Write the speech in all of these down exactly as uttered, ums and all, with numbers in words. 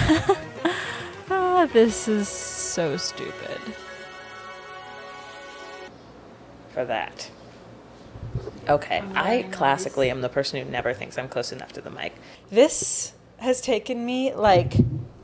Ah, this is so stupid. For that. Okay, I classically am the person who never thinks I'm close enough to the mic. This has taken me like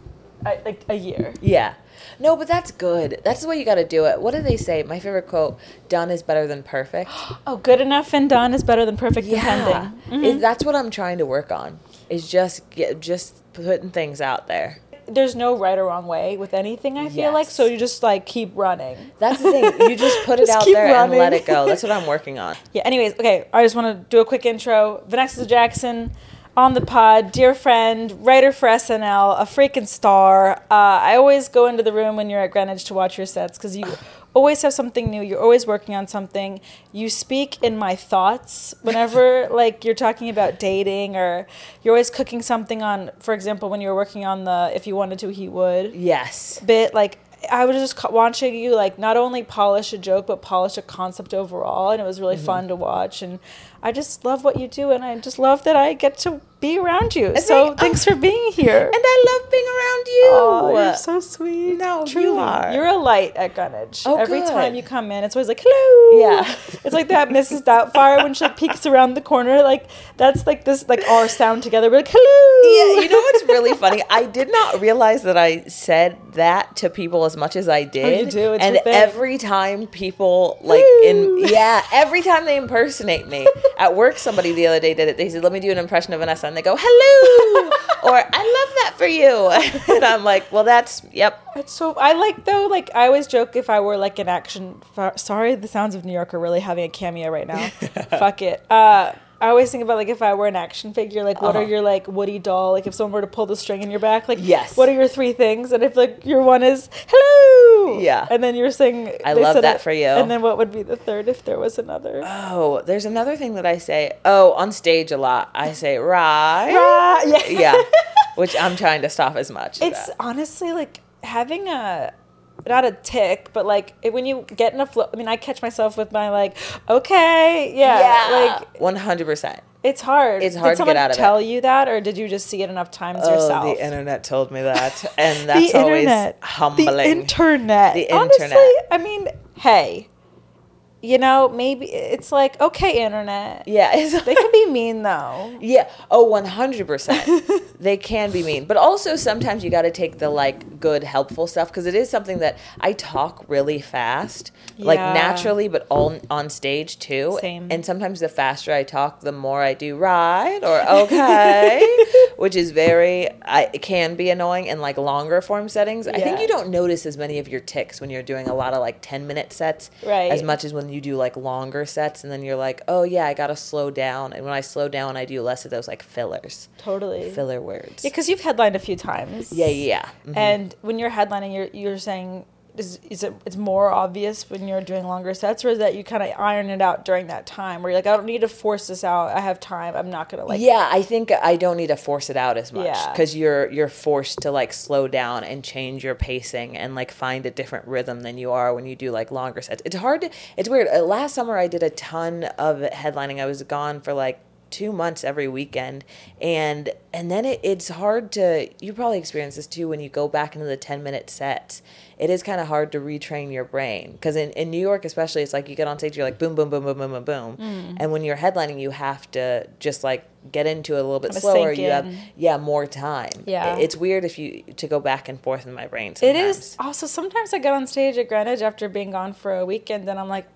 a, like a year. Yeah. No, but that's good. That's the way you got to do it. What do they say? My favorite quote, done is better than perfect. Oh, good enough and done is better than perfect Yeah. depending. Mm-hmm. It, that's what I'm trying to work on. Is just get, just putting things out there. There's no right or wrong way with anything, I feel Yes. like, so you just like keep running. That's the thing. You just put it Just out keep there running. and let it go. That's what I'm working on. Yeah, anyways, okay, I just want to do a quick intro. Vanessa Jackson on the pod, dear friend, writer for S N L, a freaking star. Uh, I always go into the room when you're at Greenwich to watch your sets because you always have something new. You're always working on something. You speak in my thoughts whenever like you're talking about dating, or you're always cooking something on, for example, when you were working on the If You Wanted To, He Would Yes. bit, like I was just ca- watching you like not only polish a joke but polish a concept overall, and it was really Mm-hmm. fun to watch. And I just love what you do, and I just love that I get to be around you. I So think- thanks oh. for being here. And I love being around you. Oh, you're so sweet. No, you Truly. are. You're a light at Greenwich. Oh, Every good. time you come in, it's always like, hello. Yeah. It's like that Missus Doubtfire when she like peeks around the corner. Like, that's like this, like our sound together. We're like, hello. Yeah, you know what's really funny? I did not realize that I said that to people as much as I did. Oh, you do? It's and your thing. every time people like in yeah, every time they impersonate me at work, somebody the other day did it. They said, "Let me do an impression of Vanessa," and they go, "Hello," or "I love that for you," and I'm like, "Well, that's yep." It's so I like though. Like I always joke if I were like an action. Sorry, the sounds of New York are really having a cameo right now. Fuck it. Uh, I always think about like if I were an action figure, like what Uh-huh. are your like Woody doll? Like if someone were to pull the string in your back, like Yes. what are your three things? And if like your one is hello, Yeah. and then you're saying I they love said that it, for you. And then what would be the third if there was another? Oh, there's another thing that I say. Oh, on stage a lot, I say right. Ah, yeah. Yeah, which I'm trying to stop as much. It's that. honestly like having a not a tick, but like it, when you get in a flow. I mean, I catch myself with my like, okay, yeah, like one hundred percent. it's hard. It's hard did to get someone out of tell it. you that, or did you just see it enough times Oh, yourself? the internet told me that, and that's the always internet, humbling. The internet. The Honestly, internet. I mean, hey, you know, maybe it's like okay, internet. Yeah, it's, They can be mean though. yeah. Oh, one hundred percent. They can be mean, but also sometimes you got to take the like good, helpful stuff because it is something that I talk really fast, like Yeah. naturally, but all on stage too. Same. And sometimes the faster I talk, the more I do right or okay, which is very, I it can be annoying in like longer form settings. I think Yeah. you don't notice as many of your tics when you're doing a lot of like ten minute sets, Right. as much as when you do like longer sets, and then you're like, oh yeah, I gotta slow down. And when I slow down, I do less of those like fillers, Totally. filler words. Yeah, because you've headlined a few times. Yeah, yeah. yeah. Mhm. And when you're headlining, you're you're saying is is it it's more obvious when you're doing longer sets, or is that you kind of iron it out during that time where you're like, I don't need to force this out. I have time. I'm not gonna like. Yeah, I think I don't need to force it out as much Yeah. because you're you're forced to like slow down and change your pacing and like find a different rhythm than you are when you do like longer sets. It's hard to. It's weird. Uh, last summer I did a ton of headlining. I was gone for like two months every weekend, and and then it, it's hard to. You probably experience this too when you go back into the ten minute sets. It is kind of hard to retrain your brain because in, in New York especially, it's like you get on stage, you're like boom, boom, boom, boom, boom, boom, boom. Mm. And when you're headlining, you have to just like get into it a little bit Kinda slower. sink You have, in. yeah, more time. Yeah. It's weird if you, to go back and forth in my brain It sometimes. is also sometimes I get on stage at Greenwich after being gone for a weekend, and I'm like,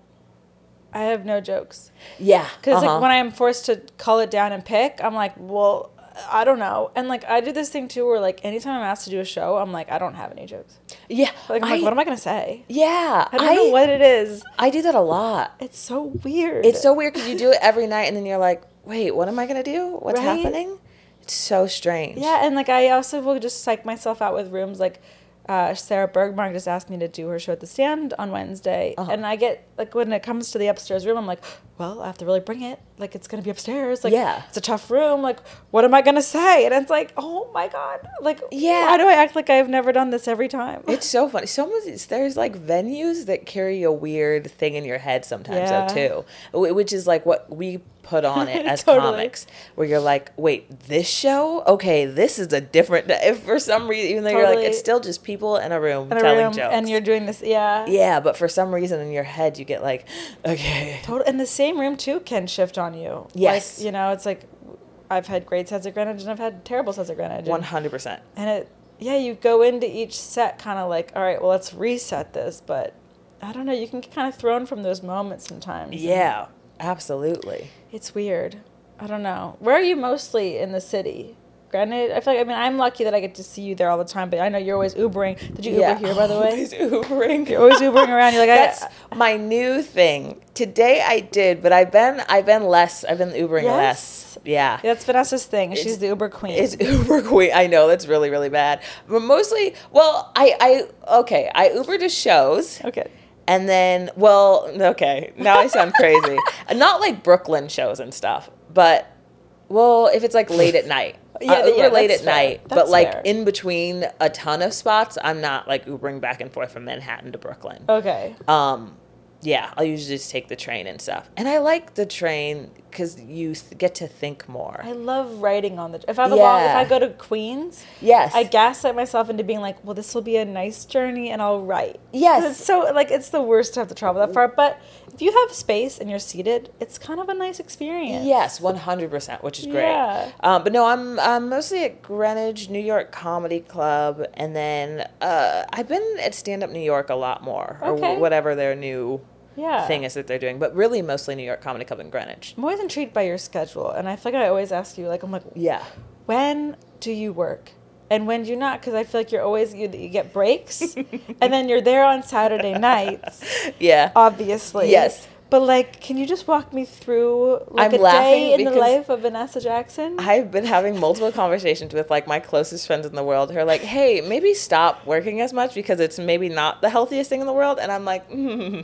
I have no jokes. Yeah. Because uh-huh. like when I'm forced to cull it down and pick, I'm like, well, I don't know. And like I did this thing too where like anytime I'm asked to do a show, I'm like, I don't have any jokes. yeah. Like I'm I, like, what am I gonna say? Yeah. I don't know what it is. I do that a lot. It's so weird. It's so weird because you do it every night and then you're like, wait, what am I going to do? What's Right? happening? It's so strange. Yeah, and like I also will just psych myself out with rooms like uh, Sarah Bergmark just asked me to do her show at the Stand on Wednesday, Uh-huh. and I get like when it comes to the upstairs room, I'm like, well, I have to really bring it. like it's gonna be upstairs. Like, Yeah. it's a tough room. Like, what am I gonna say? And it's like, oh my god, like, Yeah. why do I act like I've never done this every time? It's so funny. Some of these, there's like venues that carry a weird thing in your head sometimes Yeah. though too, wh- which is like what we put on it as Totally. comics, where you're like, wait, this show? Okay, this is a different. If for some reason, even though you're like, Totally. it's still just people in a room In a telling room, jokes, and you're doing this, yeah, yeah, but for some reason in your head you get like, okay, Total, and the same room too can shift on you. Yes. Like, you know, it's like I've had great sets at Greenwich and I've had terrible sets at Greenwich. one And, hundred percent. and it, yeah, you go into each set kind of like, all right, well, let's reset this. But I don't know, you can get kind of thrown from those moments sometimes. Yeah, absolutely. It's weird. I don't know. Where are you mostly in the city? Granted, I feel like, I mean, I'm lucky that I get to see you there all the time, but I know you're always Ubering. Did you Uber Yeah. here, by the way? Always Ubering. You're always Ubering around. You're like, That's I, my new thing. Today I did, but I've been I've been less. I've been Ubering Yes. less. Yeah. that's Vanessa's thing. She's It's- the Uber queen. It's Uber queen. I know that's really really bad. But mostly, well, I I okay, I Uber to shows. okay. And then, well, okay, now I sound crazy. Not like Brooklyn shows and stuff, but well, if it's like late at night. Yeah, uh, Uber yeah, late that's at fair. night, but That's like fair. in between a ton of spots, I'm not like Ubering back and forth from Manhattan to Brooklyn. Okay. Um, yeah, I'll usually just take the train and stuff. And I like the train because you th- get to think more. I love writing on the. If I have a long, if Yeah. I go to Queens, Yes. I gaslight myself into being like, well, this will be a nice journey, and I'll write. Yes. 'Cause It's so like it's the worst to have to travel that far, but if you have space and you're seated, it's kind of a nice experience. Yes, one hundred percent, which is great. Yeah. Um, but no, I'm, I'm mostly at Greenwich, New York Comedy Club, and then uh, I've been at Stand Up New York a lot more, or Okay. wh- whatever their new Yeah. thing is that they're doing, but really mostly New York Comedy Club in Greenwich. I'm always intrigued by your schedule, and I feel like I always ask you, like, I'm like, Yeah. when do you work? And when do you not? Because I feel like you're always, you, you get breaks, and then you're there on Saturday nights, Yeah. obviously. Yes. But, like, can you just walk me through, like, I'm a laughing day in the because life of Vanessa Jackson? I've been having multiple conversations with like my closest friends in the world who are like, hey, maybe stop working as much because it's maybe not the healthiest thing in the world. And I'm like,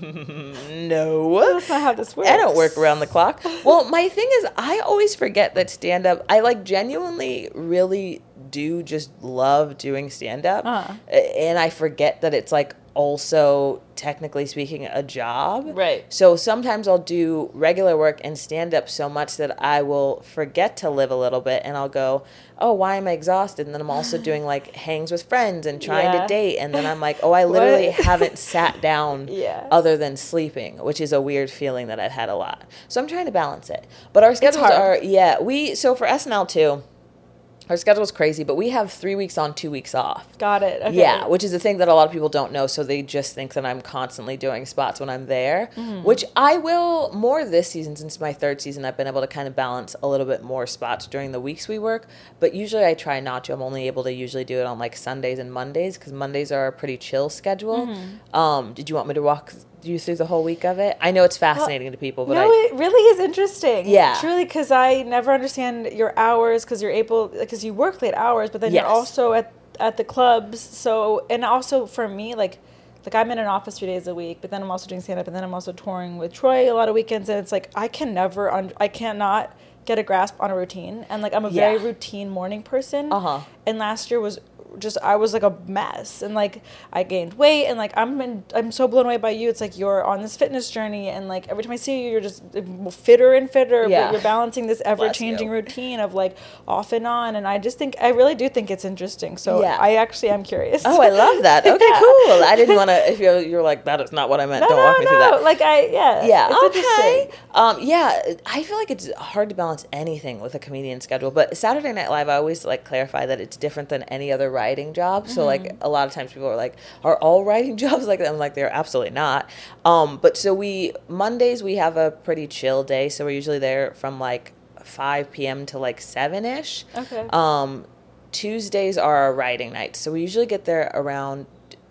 mm, no. That's not how this works. I don't work around the clock. Well, my thing is, I always forget that stand up, I like genuinely really do just love doing stand up. Uh-huh. And I forget that it's like also technically speaking a job. Right. So sometimes I'll do regular work and stand up so much that I will forget to live a little bit and I'll go, oh, why am I exhausted? And then I'm also doing like hangs with friends and trying Yeah. to date. And then I'm like, oh, I literally What? haven't sat down Yeah. other than sleeping, which is a weird feeling that I've had a lot. So I'm trying to balance it. But our schedules hard. are, yeah, we, so for S N L too, our schedule's crazy, but we have three weeks on, two weeks off. Got it. Okay. Yeah, which is a thing that a lot of people don't know, so they just think that I'm constantly doing spots when I'm there, Mm-hmm. which I will more this season. Since my third season, I've been able to kind of balance a little bit more spots during the weeks we work, but usually I try not to. I'm only able to usually do it on like Sundays and Mondays because Mondays are a pretty chill schedule. Mm-hmm. Um, did you want me to walk you through the whole week of it? I know it's fascinating to people, but no, I, it really is interesting. Yeah. Truly, because I never understand your hours because you're able, because you work late hours, but then Yes. you're also at, at the clubs. So, and also for me, like, like I'm in an office three days a week, but then I'm also doing stand up, and then I'm also touring with Troy a lot of weekends. And it's like, I can never, un- I cannot get a grasp on a routine. And like, I'm a very Yeah. routine morning person. Uh-huh. And last year was just, I was like a mess, and like I gained weight, and like I'm in, I'm so blown away by you. It's like you're on this fitness journey, and like every time I see you, you're just fitter and fitter. Yeah. But you're balancing this ever changing you. routine of like off and on, and I just think I really do think it's interesting. So Yeah. I actually am curious. oh, I love that. Okay, Yeah. cool. I didn't want to, if you're, you're like, that is not what I meant, No, don't no, walk me no. through that. Like I, yeah, Yeah. it's okay. interesting. Um, yeah. I feel like it's hard to balance anything with a comedian schedule, but Saturday Night Live, I always like clarify that it's different than any other writing job. So like a lot of times people are like, are all writing jobs like that? I'm like, they're absolutely not. Um, but so we, Mondays, we have a pretty chill day. So we're usually there from like five p.m. to like seven ish. Okay. Um, Tuesdays are our writing nights. So we usually get there around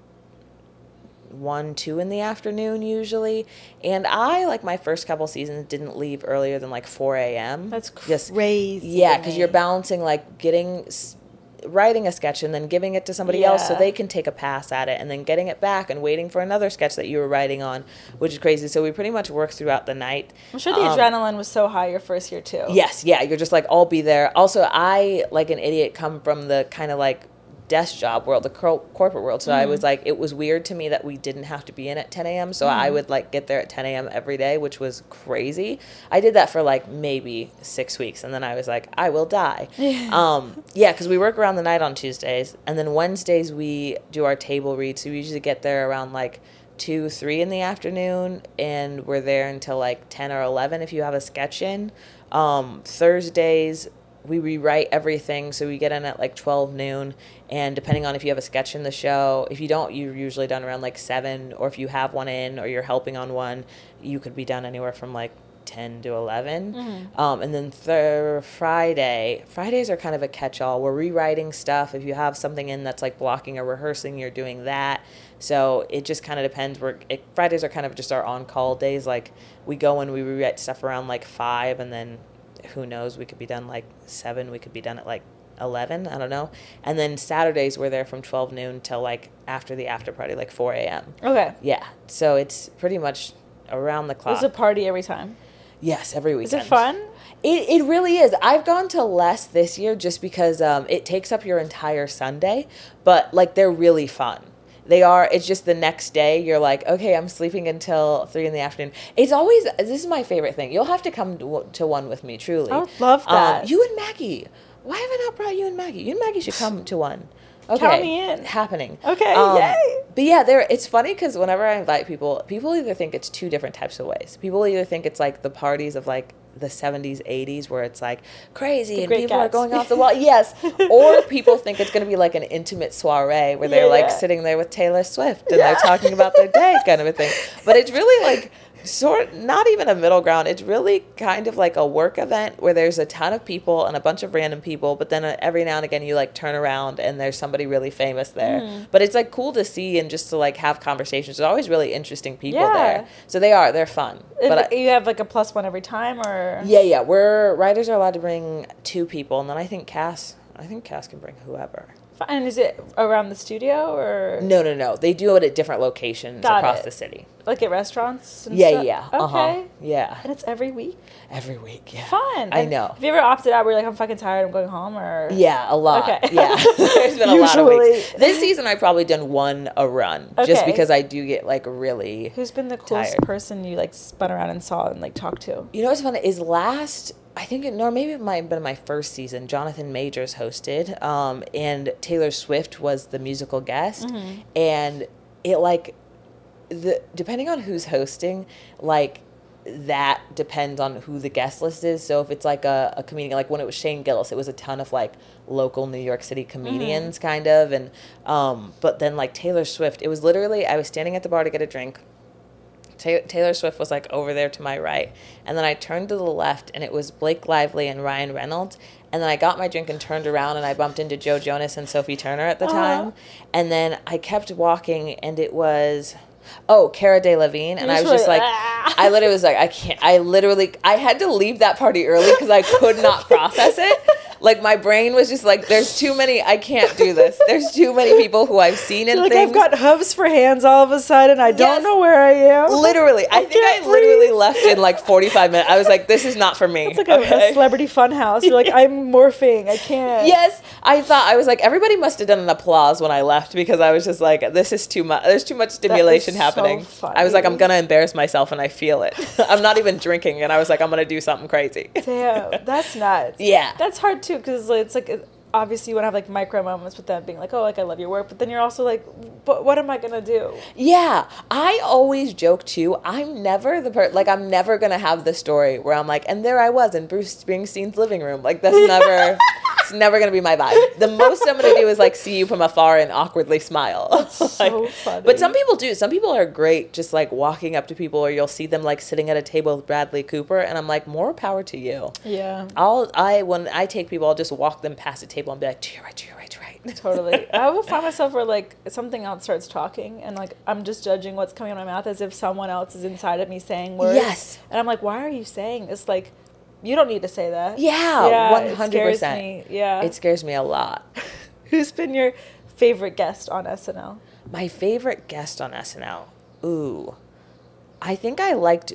one, two in the afternoon usually. And I, like my first couple seasons, didn't leave earlier than like four a.m. That's Just- crazy. yeah, to because me. you're balancing like getting s- writing a sketch and then giving it to somebody Yeah. else so they can take a pass at it, and then getting it back and waiting for another sketch that you were writing on, which is crazy. So we pretty much work throughout the night. I'm sure the Um, adrenaline was so high your first year too. Yes, yeah, you're just like, I'll be there. Also, I, like an idiot, come from the kind of like desk job world, the cor- corporate world. So mm. I was like, it was weird to me that we didn't have to be in at ten a.m. So mm. I would like get there at ten a.m. every day, which was crazy. I did that for like maybe six weeks. And then I was like, I will die. Yeah, um, yeah, because we work around the night on Tuesdays. And then Wednesdays we do our table read. So we usually get there around like two, three in the afternoon. And we're there until like ten or eleven if you have a sketch in. Um, Thursdays, we rewrite everything, so we get in at like twelve noon, and depending on if you have a sketch in the show, if you don't, you're usually done around like seven, or if you have one in or you're helping on one, you could be done anywhere from like ten to eleven. Mm-hmm. Um, and then th- Friday, Fridays are kind of a catch-all. We're rewriting stuff. If you have something in that's like blocking or rehearsing, you're doing that. So it just kind of depends. We're, it, Fridays are kind of just our on-call days. Like we go and we rewrite stuff around like five, and then who knows, we could be done like seven, we could be done at like eleven, I don't know. And then Saturdays we're there from twelve noon till like after the after party, like four a.m. Okay. Yeah, so it's pretty much around the clock. There's a party every time? Yes, every weekend. Is it fun? It it really is. I've gone to less this year just because um, it takes up your entire Sunday, but like they're really fun. They are. It's just the next day you're like, okay, I'm sleeping until three in the afternoon. It's always, this is my favorite thing. You'll have to come to, to one with me, truly. I would love that. Um, you and Maggie. Why have I not brought you and Maggie? You and Maggie should come to one. Okay. Count me in. Happening. Okay, um, yay. But yeah, there. It's funny because whenever I invite people, people either think it's two different types of ways. People either think it's like the parties of like the seventies, eighties, where it's like crazy the and people cats. are going off the wall. Yes. Or people think it's going to be like an intimate soiree where they're yeah, like yeah. sitting there with Taylor Swift and Yeah. they're talking about their day kind of a thing. But it's really like sort not even a middle ground. It's really kind of like a work event where there's a ton of people and a bunch of random people, but then uh, every now and again you like turn around and there's somebody really famous there. Mm. But it's like cool to see and just to like have conversations. There's always really interesting people yeah. there. So they are, they're fun. If but you I, have like a plus one every time, or? Yeah, yeah. We're, writers are allowed to bring two people, and then I think Cass, I think Cass can bring whoever. And is it around the studio or? No, no, no. They do it at different locations Got across it. the city. Like at restaurants and yeah, stuff? yeah. Okay. Uh-huh. Yeah. And it's every week? Every week, yeah. Fun. I and know. Have you ever opted out where you're like, I'm fucking tired, I'm going home, or? Yeah, a lot. Okay. Yeah. There's been a lot of Usually. weeks. This season I've probably done one a run. Okay. Just because I do get like really Who's been the coolest tired. person you like spun around and saw and like talked to? You know what's funny is last, I think, it, no, maybe it might have been my first season, Jonathan Majors hosted, um, and Taylor Swift was the musical guest, mm-hmm. and it like, the depending on who's hosting, like, that depends on who the guest list is. So if it's like a, a comedian, like when it was Shane Gillis, it was a ton of like local New York City comedians, mm-hmm. kind of, and um, but then like Taylor Swift, it was literally, I was standing at the bar to get a drink. Taylor Swift was like over there to my right, and then I turned to the left and it was Blake Lively and Ryan Reynolds, and then I got my drink and turned around and I bumped into Joe Jonas and Sophie Turner at the uh-huh. time, and then I kept walking and it was oh Cara Delevingne, and I was just like ah. I literally was like I can't I literally I had to leave that party early because I could not process it. Like, my brain was just like, there's too many, I can't do this. There's too many people who I've seen in You're like, things. I've got hooves for hands all of a sudden. I yes. don't know where I am. Literally. I, I think I breathe. literally left in like forty-five minutes. I was like, this is not for me. It's like okay. a, a celebrity fun house. You're like, I'm morphing. I can't. Yes. I thought, I was like, everybody must have done an applause when I left because I was just like, this is too much. There's too much stimulation happening. So I was like, I'm going to embarrass myself and I feel it. I'm not even drinking. And I was like, I'm going to do something crazy. Damn. That's nuts. Yeah. That's hard too because it's like, obviously you want to have like micro moments with them being like, oh, like I love your work, but then you're also like, but what am I gonna do? Yeah, I always joke too, I'm never the per like I'm never gonna have the story where I'm like, and there I was in Bruce Springsteen's living room. Like that's never it's never gonna be my vibe. The most I'm gonna do is like see you from afar and awkwardly smile. That's like, so funny. But some people do. Some people are great just like walking up to people, or you'll see them like sitting at a table with Bradley Cooper, and I'm like, more power to you. Yeah. I'll I when I take people, I'll just walk them past a table and be like, to your right, to your right, to your right. Totally. I will find myself where like something else starts talking and like I'm just judging what's coming out of my mouth as if someone else is inside of me saying words. Yes. And I'm like, why are you saying this? Like, you don't need to say that. Yeah, yeah one hundred percent. It scares me. Yeah. It scares me a lot. Who's been your favorite guest on S N L? My favorite guest on S N L. Ooh. I think I liked...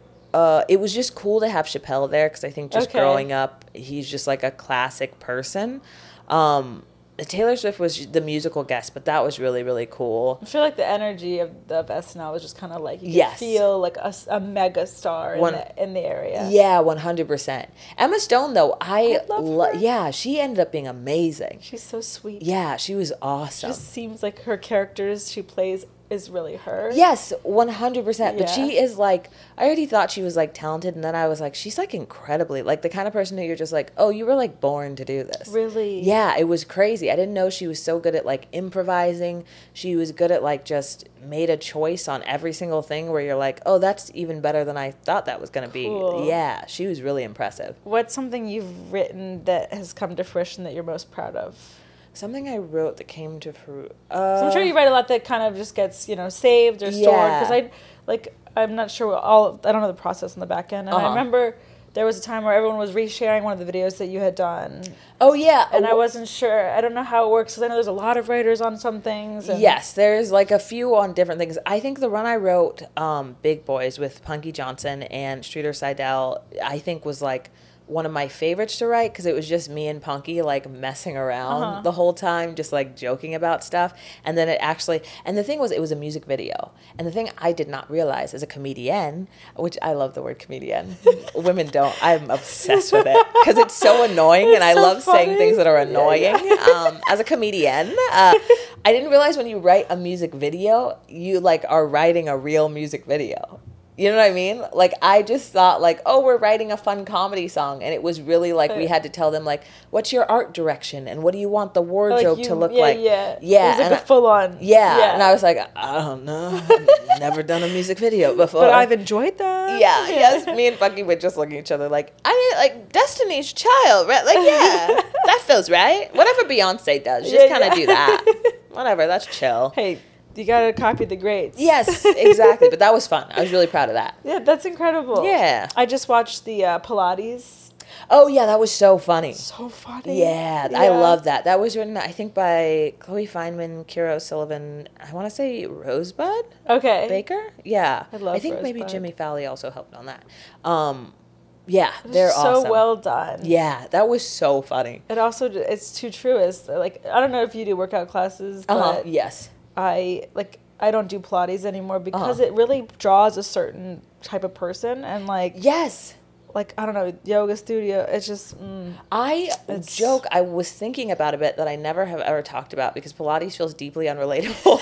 Uh, it was just cool to have Chappelle there because I think just Okay. growing up, he's just like a classic person. Um, Taylor Swift was the musical guest, but that was really, really cool. I feel like the energy of, of S N L was just kind of like, you could Yes. feel like a, a mega star in, One- the, in the area. Yeah, one hundred percent. Emma Stone, though, I... I love lo- her. Yeah, she ended up being amazing. She's so sweet. Yeah, she was awesome. Just seems like her characters she plays is really her. Yes, one hundred percent. But Yeah. she is like, I already thought she was like talented. And then I was like, she's like incredibly, like the kind of person who you're just like, oh, you were like born to do this. Really? Yeah, it was crazy. I didn't know she was so good at like improvising. She was good at like just made a choice on every single thing where you're like, oh, that's even better than I thought that was going to be. Cool. Yeah, she was really impressive. What's something you've written that has come to fruition that you're most proud of? Something I wrote that came to fruit. Uh, So I'm sure you write a lot that kind of just gets, you know, saved or stored. Yeah. Because I, like, I'm not sure what all, I don't know the process on the back end. And I Uh-huh. remember there was a time where everyone was resharing one of the videos that you had done. Oh, yeah. And I Oh, wasn't sure. I don't know how it works because I know there's a lot of writers on some things. And Yes, there's like a few on different things. I think the run I wrote, um, Big Boys with Punky Johnson and Streeter Seidel, I think was like one of my favorites to write because it was just me and Punky like messing around Uh-huh. the whole time, just like joking about stuff. And then it actually, and the thing was, it was a music video. And the thing I did not realize as a comedian, which I love the word comedian, women don't, I'm obsessed with it because it's so annoying and It's I so love saying funny. things that are Yeah, annoying. yeah. Um, as a comedian, uh, I didn't realize when you write a music video, you like are writing a real music video. You know what I mean? Like I just thought like, oh, we're writing a fun comedy song, and it was really like we had to tell them like, what's your art direction and what do you want the Like wardrobe you- to look yeah, like? Yeah, Yeah, It was like and a I- full on. Yeah, and I was like, I don't know, I've never done a music video before. But I've enjoyed that. Yeah, yes. Me and Bucky would just look at each other like, I mean, like Destiny's Child, right? Like, yeah, that feels right. Whatever Beyonce does, just Yeah, kind of yeah. do that. Whatever, that's chill. Hey, you gotta copy the greats. Yes, exactly. But that was fun. I was really proud of that. Yeah, that's incredible. Yeah. I just watched the uh, Pilates. Oh, yeah, that was so funny. So funny. Yeah, I love that. That was written, I think, by Chloe Feynman, Kira O'Sullivan, I want to say Rosebud Okay. Baker? Yeah. I love I think maybe Rosebud. Jimmy Falley also helped on that. Um, yeah, It was they're so awesome. well done. Yeah, that was so funny. It also it's too true. Is like I don't know if you do workout classes, but Uh-huh, yes. I like I don't do Pilates anymore because Uh-huh. it really draws a certain type of person and like Yes. like I don't know yoga studio. It's just mm, I It's- joke, I was thinking about a bit that I never have ever talked about because Pilates feels deeply unrelatable.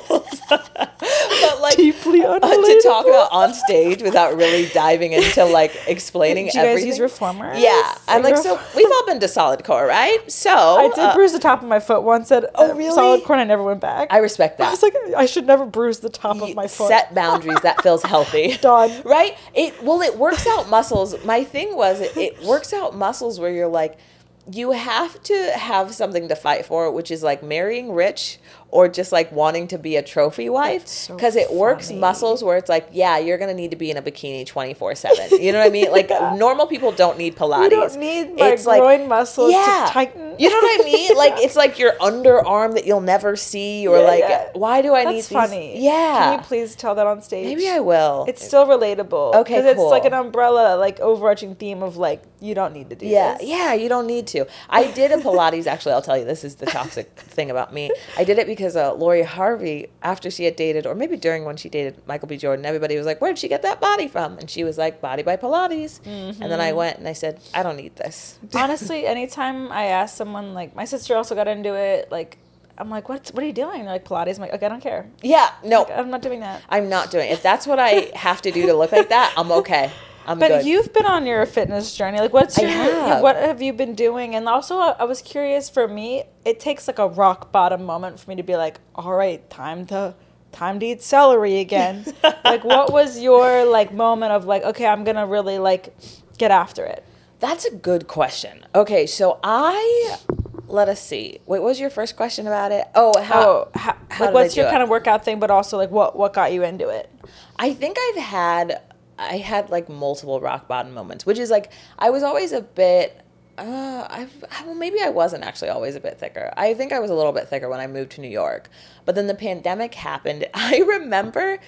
But like Deeply uh, to talk unrelatable. about on stage without really diving into like explaining do you guys everything. use reformers? Yeah, I'm like, so Reform- we've all been to solid core, right? So I did uh, bruise the top of my foot once at Oh, uh, really? solid core and I never went back. I respect I that. was like, I should never bruise the top of You my foot. Set boundaries. That feels healthy. Done. Right? It well, it works out muscles. My thing was it, it works out muscles where you're like, you have to have something to fight for, which is like marrying rich or just like wanting to be a trophy wife. That's so Because it works funny. muscles where it's like, yeah, you're gonna need to be in a bikini twenty-four seven. You know what I mean? Like normal people don't need Pilates. You don't need my It's like- groin muscles yeah. to tighten. You know what I mean? Like it's like your underarm that you'll never see, or Yeah, like, yeah. why do I need That's these? funny. Yeah. Can you please tell that on stage? Maybe I will. It's still relatable. Okay, Because it's like cool. an umbrella, like overarching theme of like you don't need to do Yeah, this. yeah, you don't need to. I did a Pilates, actually, I'll tell you, this is the toxic thing about me. I did it because uh, Lori Harvey, after she had dated, or maybe during when she dated Michael B. Jordan, everybody was like, where'd she get that body from? And she was like, Body by Pilates. And then I went and I said, I don't need this. Honestly, anytime I ask someone, like my sister also got into it, like I'm like, what? What are you doing? They're like Pilates. I'm like, okay, I don't care. Yeah, no, Like, I'm not doing that. I'm not doing it. If that's what I have to do to look like that, I'm okay. I'm But good. you've been on your fitness journey. Like, what's I your have. what have you been doing? And also, I was curious. For me, it takes like a rock bottom moment for me to be like, all right, time to time to eat celery again. Like, what was your like moment of like, okay, I'm gonna really like get after it? That's a good question. Okay, so I, let us see. Wait, what was your first question about it? Oh, how, Oh, ha- how like did what's I do your it? kind of workout thing? But also like, what what got you into it? I think I've had I had like multiple rock bottom moments, which is like I was always a bit Uh, I, well, maybe I wasn't actually always a bit thicker. I think I was a little bit thicker when I moved to New York. But then the pandemic happened. I remember,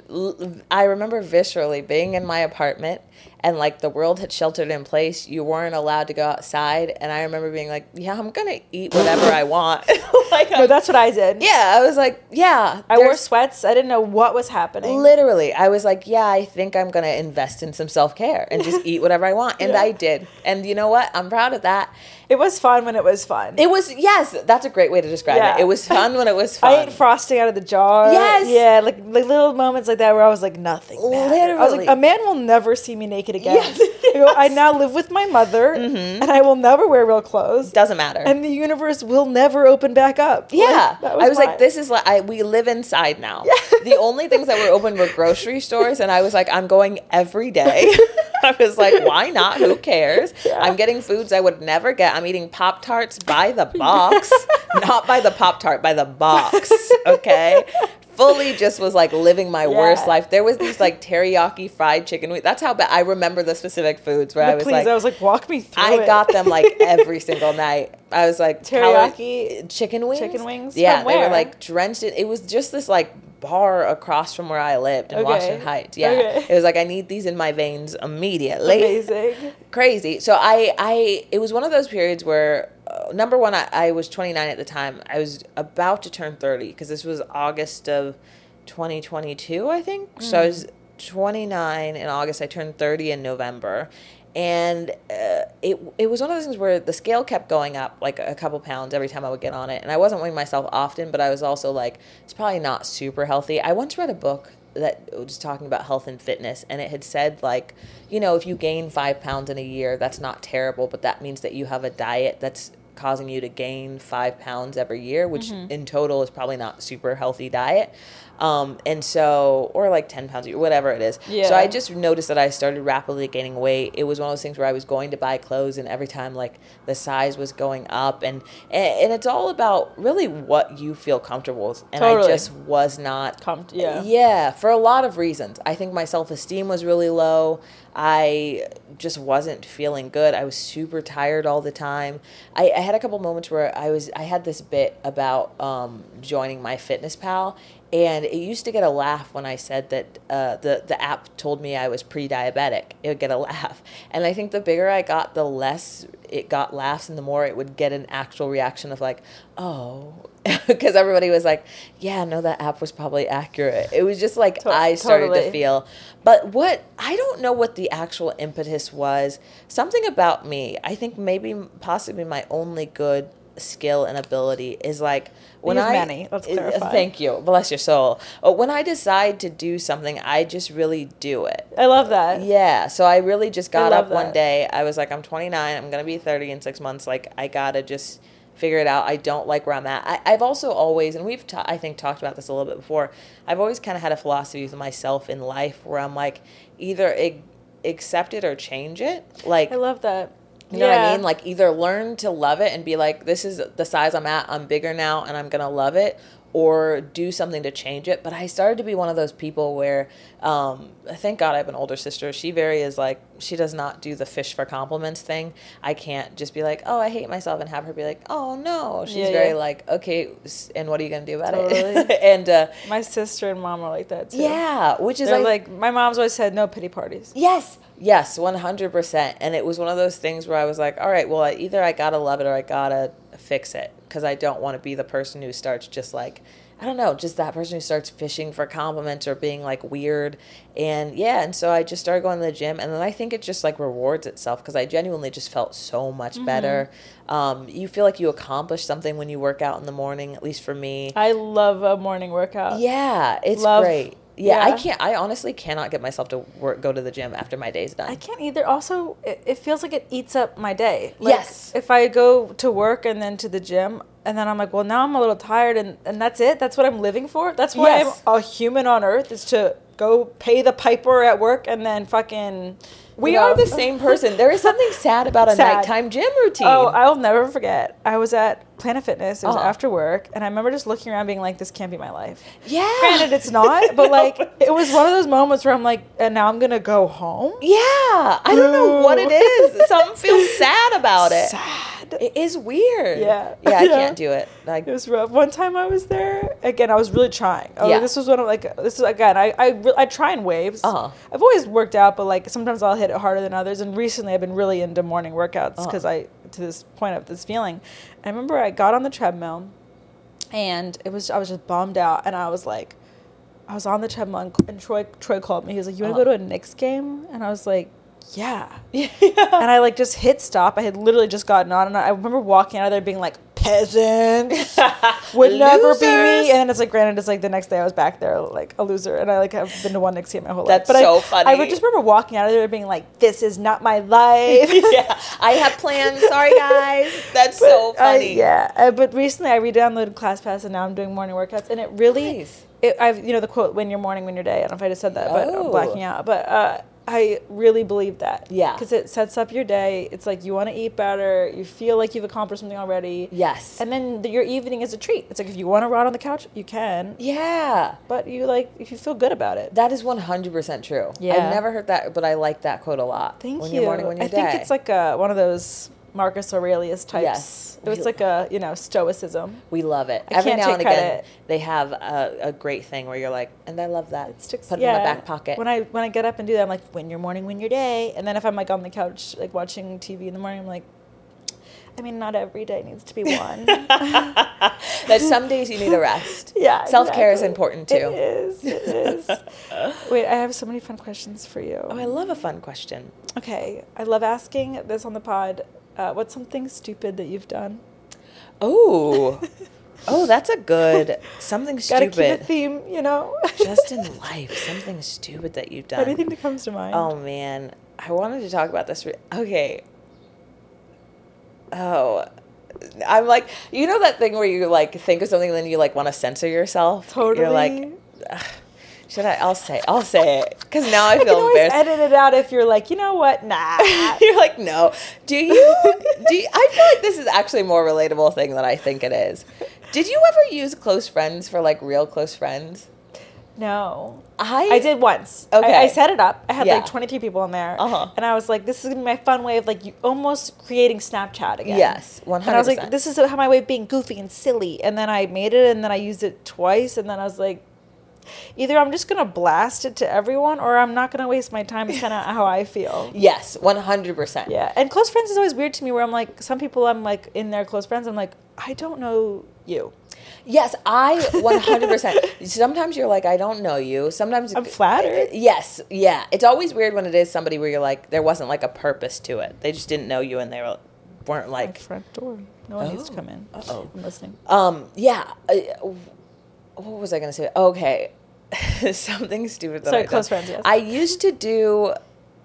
I remember viscerally being in my apartment and like the world had sheltered in place. You weren't allowed to go outside. And I remember being like, yeah, I'm going to eat whatever I want. like, no, that's what I did. Yeah, I was like, yeah. I wore sweats. I didn't know what was happening. Literally. I was like, yeah, I think I'm going to invest in some self-care and just eat whatever I want. And yeah. I did. And you know what? I'm proud of that. It was fun when it was fun. It was, yes, that's a great way to describe yeah. it. It was fun when it was fun. I ate frosting out of the jar. Yes. Yeah, like like little moments like that where I was like, nothing matters. Literally. I was like, a man will never see me naked again. Yes. I, go, I now live with my mother, mm-hmm. and I will never wear real clothes. Doesn't matter. And the universe will never open back up. Yeah. Like, was I was mine. like, this is like, I, we live inside now. Yeah. The only things that were open were grocery stores, and I was like, I'm going every day. I was like, why not? Who cares? Yeah. I'm getting foods I would never get. I'm eating Pop-Tarts by the box. Not by the Pop-Tart, by the box. Okay? Fully just was like living my yeah. worst life. There was these like teriyaki fried chicken wings. That's how bad I remember the specific foods where but I was please, like, I was like, walk me through I it. got them like every single night. I was like, teriyaki chicken wings. Chicken wings. Yeah, From they where? were like drenched in. It was just this like bar across from where I lived in okay. Washington Heights. Yeah, okay. It was like I need these in my veins immediately. Amazing, crazy. So I, I, it was one of those periods where. Uh, number one, I, I was twenty-nine at the time. I was about to turn thirty because this was August of twenty twenty-two, I think. Mm. So I was twenty-nine in August. I turned thirty in November. And uh, it it was one of those things where the scale kept going up like a couple pounds every time I would get on it. And I wasn't weighing myself often, but I was also like, it's probably not super healthy. I once read a book that was talking about health and fitness, and it had said like, you know, if you gain five pounds in a year, that's not terrible, but that means that you have a diet that's causing you to gain five pounds every year, which mm-hmm. in total is probably not super healthy diet. Um, and so, or like ten pounds a year, whatever it is. Yeah. So I just noticed that I started rapidly gaining weight. It was one of those things where I was going to buy clothes and every time like the size was going up and, and, and it's all about really what you feel comfortable with. And totally. I just was not, Com- yeah. yeah, for a lot of reasons. I think my self-esteem was really low. I just wasn't feeling good. I was super tired all the time. I, I had a couple moments where I was, I had this bit about, um, joining MyFitnessPal. And it used to get a laugh when I said that uh, the, the app told me I was pre-diabetic. It would get a laugh. And I think the bigger I got, the less it got laughs and the more it would get an actual reaction of like, oh, because everybody was like, yeah, no, that app was probably accurate. It was just like, to- I started totally. to feel. But what, I don't know what the actual impetus was. Something about me, I think maybe possibly my only good skill and ability is like when I many let's clarify. Thank you, bless your soul. When I decide to do something, I just really do it. I love that. Yeah, so I really just got up that. one day. I was like, I'm twenty-nine. I'm gonna be thirty in six months. Like I gotta just figure it out. I don't like where I'm at. I, I've also always, and we've ta- I think talked about this a little bit before. I've always kind of had a philosophy with myself in life where I'm like, either ag- accept it or change it. Like I love that. You know yeah. what I mean? Like either learn to love it and be like, this is the size I'm at. I'm bigger now and I'm going to love it, or do something to change it. But I started to be one of those people where, um, thank God I have an older sister. She very is like, she does not do the fish for compliments thing. I can't just be like, oh, I hate myself and have her be like, oh no. She's yeah, very yeah. like, okay. And what are you going to do about totally. it? and, uh, my sister and mom are like that too. Yeah. Which is They're like, like, my mom's always said no pity parties. Yes. Yes, one hundred percent. And it was one of those things where I was like, all right, well, either I got to love it or I got to fix it, because I don't want to be the person who starts just like, I don't know, just that person who starts fishing for compliments or being like weird. And yeah, and so I just started going to the gym, and then I think it just like rewards itself because I genuinely just felt so much mm-hmm. better. Um, you feel like you accomplish something when you work out in the morning, at least for me. I love a morning workout. Yeah, it's love. great. Yeah, yeah, I can't. I honestly cannot get myself to work, go to the gym after my day's done. I can't either. Also, it, it feels like it eats up my day. Like, yes. If I go to work and then to the gym, and then I'm like, well, now I'm a little tired, and, and that's it. That's what I'm living for. That's why Yes. I'm a human on Earth, is to go pay the piper at work and then fucking. We you know. are the same person. There is something sad about a Sad. nighttime gym routine. Oh, I'll never forget. I was at Planet Fitness. It was Uh-huh. after work, and I remember just looking around, being like, "This can't be my life." yeah. Granted, it's not, but like, it was one of those moments where I'm like, and now I'm gonna go home. Yeah. I don't know what it is. Something feels sad about it. Sad. It is weird. Yeah. Yeah, I Yeah. can't do it. Like, It was rough. One time I was there again. I was really trying. Oh, Yeah. This was one of like this is again. I I, re- I try in waves. Uh-huh. I've always worked out, but like sometimes I'll hit it harder than others. And recently, I've been really into morning workouts Uh-huh. because I to this point of this feeling. And I remember I got on the treadmill, and it was I was just bummed out, and I was like, I was on the treadmill, and, and Troy Troy called me. He was like, "You want to Uh-huh. go to a Knicks game?" And I was like, "Yeah." yeah. And I like just hit stop. I had literally just gotten on, and I remember walking out of there being like, "Peasants would never be me." Losers. And then it's like, granted, it's like the next day I was back there like a loser, and I like have been to one Knicks game my whole That's life. But so I, funny. I would just remember walking out of there being like, "This is not my life." yeah. I have plans. Sorry, guys. That's so But I- funny. yeah, uh, but recently I re-downloaded ClassPass, and now I'm doing morning workouts, and it really, Nice. it, I've you know the quote, "Win your morning, win your day." I don't know if I just said that, but Oh. I'm blacking out. But uh, I really believe that. Yeah. Because it sets up your day. It's like you want to eat better. You feel like you've accomplished something already. Yes. And then the, your evening is a treat. It's like if you want to rot on the couch, you can. yeah. But you like if you feel good about it. That is one hundred percent true. Yeah. I've never heard that, but I like that quote a lot. Thank when you. You're morning, when you're I think day. it's like a, one of those Marcus Aurelius types. Yes. It's like a you know stoicism. We love it. I Every can't now take and again, credit. they have a, a great thing where you're like, and I love that. It sticks. Put yeah. it in my back pocket. When I when I get up and do that, I'm like, win your morning, win your day. And then if I'm like on the couch like watching T V in the morning, I'm like, I mean, not every day needs to be one. that some days you need a rest. Yeah, Self care is exactly. important too. It is. It is. Wait, I have so many fun questions for you. Oh, I love a fun question. Okay, I love asking this on the pod. Uh, what's something stupid that you've done? Oh, oh, that's a good something Gotta keep a stupid. theme, you know. Just in life, something stupid that you've done. Anything that comes to mind. Oh man, I wanted to talk about this. Re- okay. Oh, I'm like, you know that thing where you like think of something and then you like want to censor yourself. Totally. You're like, "Ugh, should I? I'll say. I'll say it because now I I can feel always embarrassed. edit it out if you're like, you know what? Nah. You're like, no. Do you? Do you, I feel like this is actually a more relatable thing than I think it is. Did you ever use close friends for like real close friends? No. I I did once. Okay. I, I set it up. I had Yeah. like twenty-three people in there. Uh-huh. And I was like, this is going to be my fun way of like you almost creating Snapchat again. Yes, one And I was hundred like, percent. this is how my way of being goofy and silly. And then I made it and then I used it twice. And then I was like, either I'm just going to blast it to everyone or I'm not going to waste my time. It's kind of how I feel. Yes, one hundred percent. Yeah. And close friends is always weird to me where I'm like, some people I'm like in their close friends. I'm like, I don't know you. Yes, I one hundred percent. Sometimes you're like, I don't know you. Sometimes I'm flattered. Yes, yeah. It's always weird when it is somebody where you're like, there wasn't like a purpose to it. They just didn't know you and they were, weren't My like, front door. No one needs to Oh. come in. Uh-oh. I'm listening. um, yeah. Uh, what was I gonna say? Okay, something stupid. That Sorry, I've close done. friends, yes. I used to do.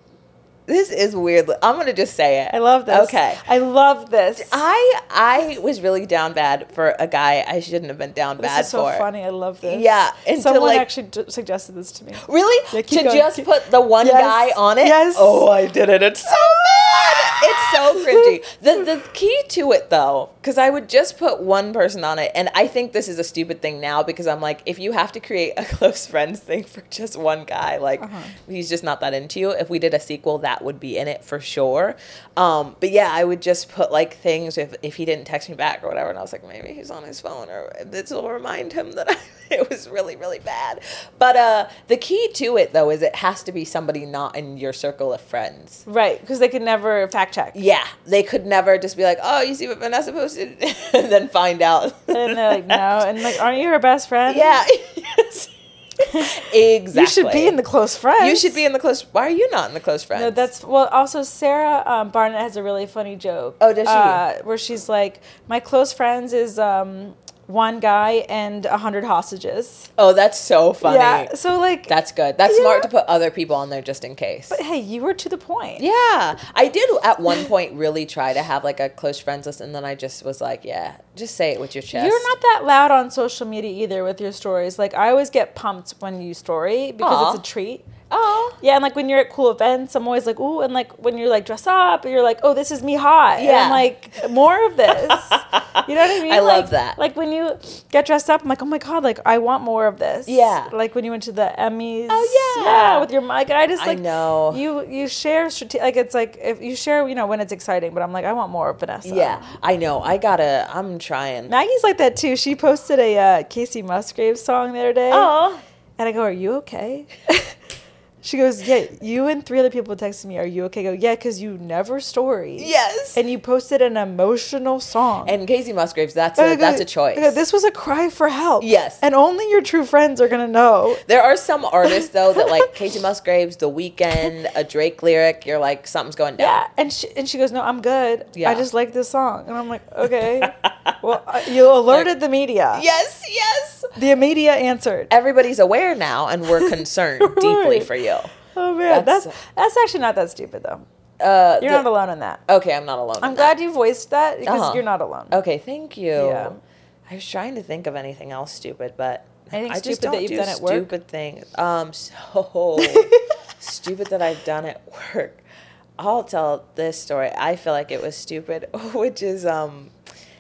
This is weird. I'm gonna just say it. I love this. Okay. I love this. I I was really down bad for a guy I shouldn't have been down This bad is so for. funny. I love this. Yeah, and to, Someone like- actually d- suggested this to me. Really? Yeah, keep to going, just keep- put the one Yes. guy on it? Yes. Oh, I did it. It's so bad. It's so cringy. The the key to it though, because I would just put one person on it, and I think this is a stupid thing now because I'm like, if you have to create a close friends thing for just one guy, like Uh-huh. he's just not that into you. If we did a sequel, that would be in it for sure. Um, but yeah, I would just put like things if if he didn't text me back or whatever, and I was like, maybe he's on his phone, or this will remind him that I, it was really really bad. But uh, the key to it though is it has to be somebody not in your circle of friends. Right, because they could never fact check. Yeah, they could never just be like, oh, you see what Vanessa posted, and then find out. And they're like, no. And like, aren't you her best friend? Yeah, yes. Exactly. You should be in the close friends. You should be in the close. Why are you not in the close friends? No, that's well. Also, Sarah um, Barnett has a really funny joke. Oh, does she? Uh, where she's like, my close friends is um, one guy and a hundred hostages. Oh, that's so funny. Yeah. So like that's good. That's yeah. smart to put other people on there just in case. But hey, you were to the point. Yeah. I did at one point really try to have like a close friends list, and then I just was like, yeah, just say it with your chest. You're not that loud on social media either with your stories. Like I always get pumped when you story because Aww. it's a treat. Oh. Yeah, and like when you're at cool events, I'm always like, ooh, and like when you're like dressed up, you're like, oh, this is me hot. Yeah. And I'm like, more of this. You know what I mean? I like, love that. Like when you get dressed up, I'm like, oh my God, like I want more of this. Yeah. Like when you went to the Emmys. Oh yeah. Yeah, with your mic. I just I like know. you you share strate- like it's like if you share, you know, when it's exciting, but I'm like, I want more of Vanessa. Yeah, I know. I gotta, I'm trying. Maggie's like that too. She posted a uh, Casey Musgraves song the other day. Oh. And I go, are you okay? She goes, yeah, you and three other people texted me, are you okay? I go, yeah, because you never story. Yes. And you posted an emotional song. And Casey Musgraves, that's a, I go, that's a choice. I go, this was a cry for help. Yes. And only your true friends are going to know. There are some artists, though, that like Casey Musgraves, The Weeknd, a Drake lyric, you're like, something's going down. Yeah. And she, and she goes, no, I'm good. Yeah. I just like this song. And I'm like, okay. Well, uh, you alerted the media. Yes, yes. The media answered. Everybody's aware now, and we're concerned Right. deeply for you. Oh, man. That's- That's that's actually not that stupid, though. Uh, You're the- not alone in that. Okay, I'm not alone. I'm in glad that. you voiced that because Uh-huh. you're not alone. Okay, thank you. Yeah. I was trying to think of anything else stupid, but Anything I just stupid don't that you've do done at work? stupid things. Um, so stupid that I've done at work. I'll tell this story. I feel like it was stupid, which is um,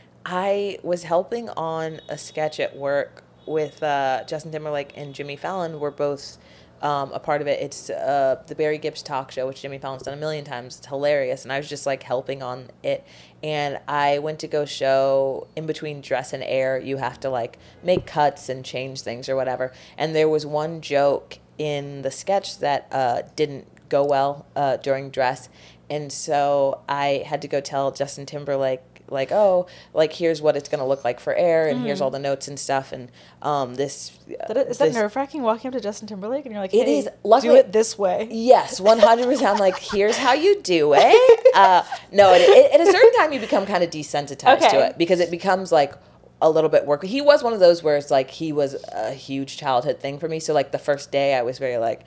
I was helping on a sketch at work with uh, Justin Timberlake and Jimmy Fallon. We're both um, a part of it. It's uh, the Barry Gibbs talk show, which Jimmy Fallon's done a million times. It's hilarious. And I was just like helping on it. And I went to go show in between dress and air. You have to like make cuts and change things or whatever. And there was one joke in the sketch that uh, didn't go well uh, during dress. And so I had to go tell Justin Timberlake, like, oh, like, here's what it's going to look like for air, and mm. here's all the notes and stuff, and um, this... That is, is this, that nerve-wracking, walking up to Justin Timberlake, and you're like, hey, it is, luckily, do it this way? Yes, one hundred percent. I'm like, here's how you do it. Uh, no, it, it, at a certain time, you become kind of desensitized okay. to it, because it becomes, like, a little bit work. He was one of those where it's, like, he was a huge childhood thing for me, so, like, the first day, I was very, like,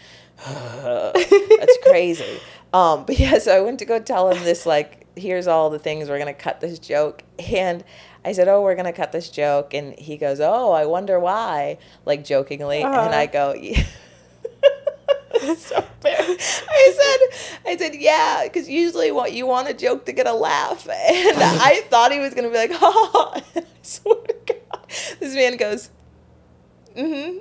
that's crazy. Um, but, yeah, so I went to go tell him this, like, here's all the things, we're going to cut this joke. And I said, oh, we're going to cut this joke. And he goes, oh, I wonder why, like jokingly. Uh-huh. And I go, yeah. So fair. I said, I said, yeah, because usually what you want a joke to get a laugh. And I thought he was going to be like, oh, I swear to God. This man goes, mm-hmm.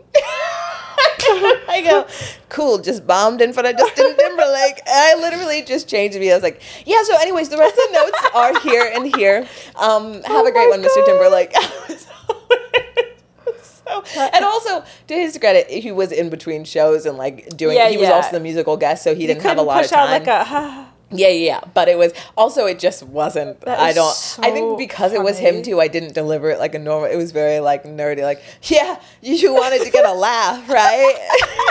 I go, cool, just bombed in front of Justin Timberlake. And I literally just changed me. I was like, yeah, so anyways, the rest of the notes are here and here. Um, have oh a great one, God. Mister Timberlake. so, and also, to his credit, he was in between shows and like doing, yeah, he was yeah. also the musical guest, so he you didn't have a lot of push out time. Like a, huh. Yeah, yeah, yeah. But it was also, it just wasn't, That I is don't, so I think because it was him funny. too, I didn't deliver it like a normal, it was very like nerdy, like, yeah, you wanted to get a laugh, right?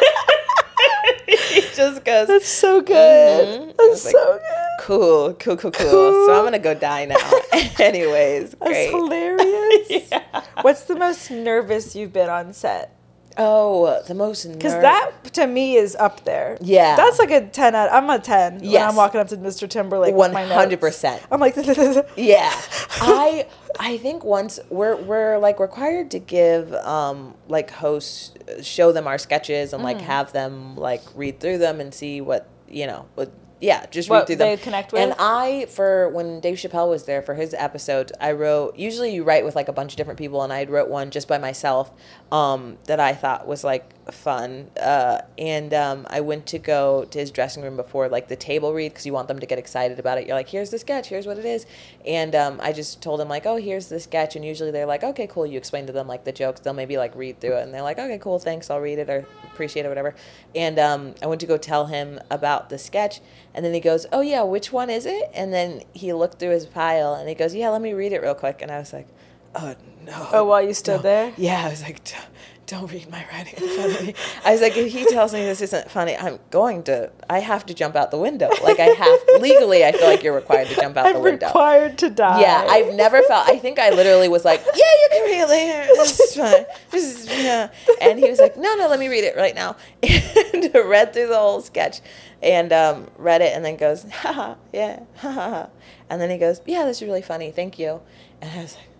He just goes, that's so good. Mm-hmm. That's like, so good. Cool, cool, cool, cool, Cool. So I'm going to go die now. Anyways, That's great. hilarious. Yeah. What's the most nervous you've been on set? Oh, the most nervous. Because that, to me, is up there. Yeah. That's like a ten out. I'm a ten when Yes. I'm walking up to Mister Timberlake one with my hundred notes. percent. I'm like, Yeah. I I think once we're we're like required to give um like hosts show them our sketches and like Mm. have them like read through them and see what, you know, what yeah, just What read through they them. connect with? And I, for when Dave Chappelle was there for his episode, I wrote, usually you write with like a bunch of different people, and I wrote one just by myself um, that I thought was like fun. Uh, and um, I went to go to his dressing room before like the table read, because you want them to get excited about it. You're like, here's the sketch, here's what it is. And um, I just told him like, oh, here's the sketch. And usually they're like, okay, cool. You explain to them like the jokes. They'll maybe like read through it, and they're like, okay, cool, thanks, I'll read it or appreciate it, whatever. And um, I went to go tell him about the sketch, and then he goes, oh yeah, which one is it? And then he looked through his pile, and he goes, yeah, let me read it real quick. And I was like, oh no. Oh, while you stood no. there? Yeah, I was like, don't read my writing in front of me. I was like, if he tells me this isn't funny, I'm going to, I have to jump out the window. Like I have, legally, I feel like you're required to jump out I'm the window. required to die. Yeah, I've never felt, I think I literally was like, yeah, you can read it later. This is fine. This is, yeah. And he was like, no, no, let me read it right now. And read through the whole sketch and um, read it and then goes, haha, yeah, ha ha ha. And then he goes, yeah, this is really funny. Thank you. And I was like,